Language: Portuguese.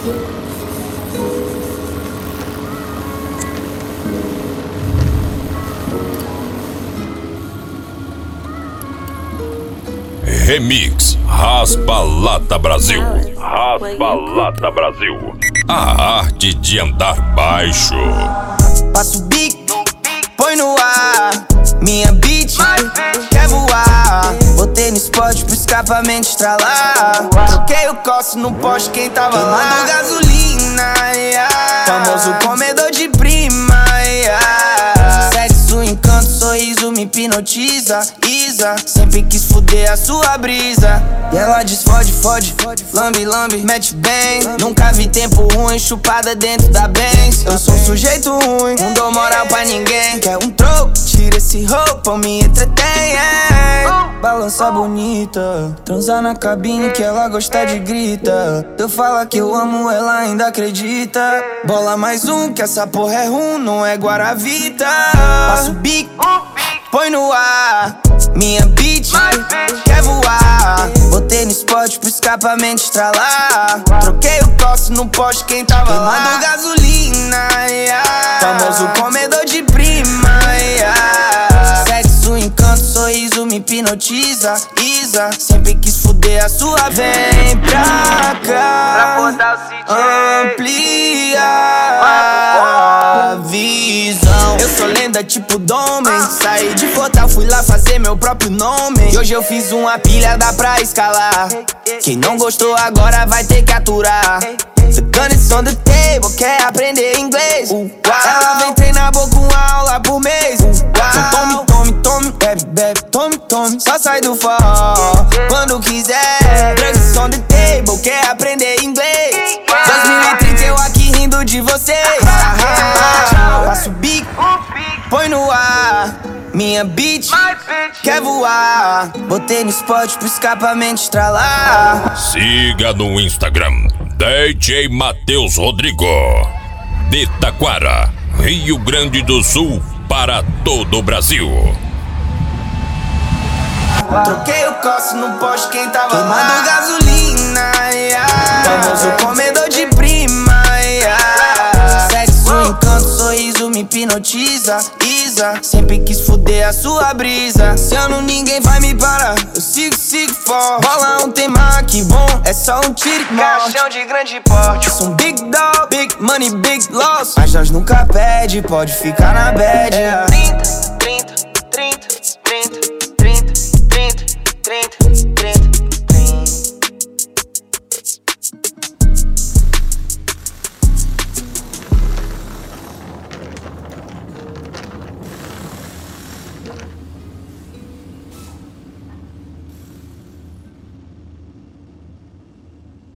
Remix Raspa-Lata Brasil. Raspa-Lata Brasil. A arte de andar baixo. Passa o bico, põe no ar. Minha beat quer voar. Botei no spot pro escapamento estralar. Troquei o coço no poste, quem tava lá? Queimando gasolina, famoso comedor de prima, sexo, encanto, sorriso me hipnotiza. Isa, sempre quis fuder a sua brisa. E ela diz fode, fode, lambe, lambe, mete bem. Nunca vi tempo ruim, chupada dentro da Benz. Eu sou um sujeito ruim, não dou moral pra ninguém. Quer um troco, tira esse roupa, me entretém. Balança bonita, transar na cabine que ela gosta de grita. Eu falo que eu amo, ela ainda acredita. Bola mais um, que essa porra é rum, não é Guaravita. Passa o bico, põe no ar. Minha beat quer voar. Botei no spot pro escapamento estralar. Troquei o coço no poste, quem tava lá? Queimando gasolina, famoso comedor de prima, sexo, encanto, sorriso me hipnotiza. Isa, sempre quis fuder a sua. Vem pra cá, amplia a visão. Eu sou lenda tipo Domen. Saí de Fortal, fui lá fazer meu próprio nome. E hoje eu fiz uma pilha, dá pra escalar. Quem não gostou agora vai ter que aturar. The gun is on the table, quer aprender inglês. Ela vem treinar boca uma aula por mês. Então tome, tome, tome, bebe, bebe, tome, tome. Só sai do forró quando quiser. Drugs on the table, quer aprender inglês. 2030 eu aqui rindo de vocês. Passa o bico, põe no ar. Minha beat quer voar. Botei no spot pro escapamento estralar. Siga no Instagram DJ Matheus Rodrigo, de Taquara, Rio Grande do Sul, para todo o Brasil. Troquei o coço no poste, quem tava lá? Queimando gasolina, famoso comedor de prima, sexo, encanto, sorriso me hipnotiza. Isa, sempre quis fuder a sua brisa. Se eu não, ninguém vai me parar. Eu sigo, sigo forte. Bola um tema que bom, é só um tiro e morte. Caixão de grande porte. Eu sou um big dog, big money, big loss. Mas nós nunca perde, pode ficar na bad.